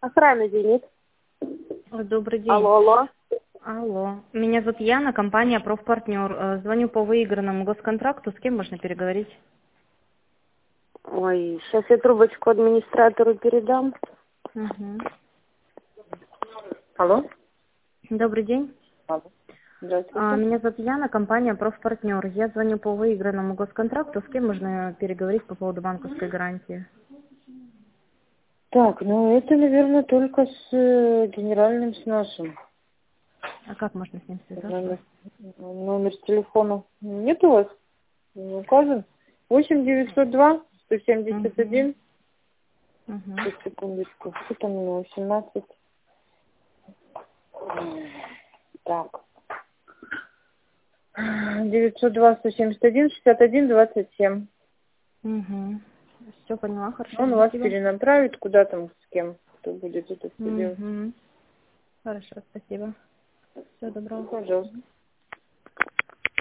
Охрана «Зенит». Добрый день. Алло. Алло. Меня зовут Яна, компания «Профпартнер». Звоню по выигранному госконтракту. С кем можно переговорить? Ой, сейчас я трубочку администратору передам. Угу. Алло. Добрый день. Алло. Здравствуйте. Меня зовут Яна, компания «Профпартнер». Я звоню по выигранному госконтракту. С кем можно переговорить по поводу банковской гарантии? Так, ну это, наверное, только с генеральным, с нашим. А как можно с ним связаться? Номер телефона нет у вас? Не указан? 8-902-171. Угу. Сейчас, секундочку. Что там у него? 18. Так. 902-171-61-27. Угу. Все поняла, хорошо, Он вас спасибо. перенаправит куда там, с кем, кто будет это все делать. Угу. Хорошо, спасибо. Всего доброго. Пожалуйста.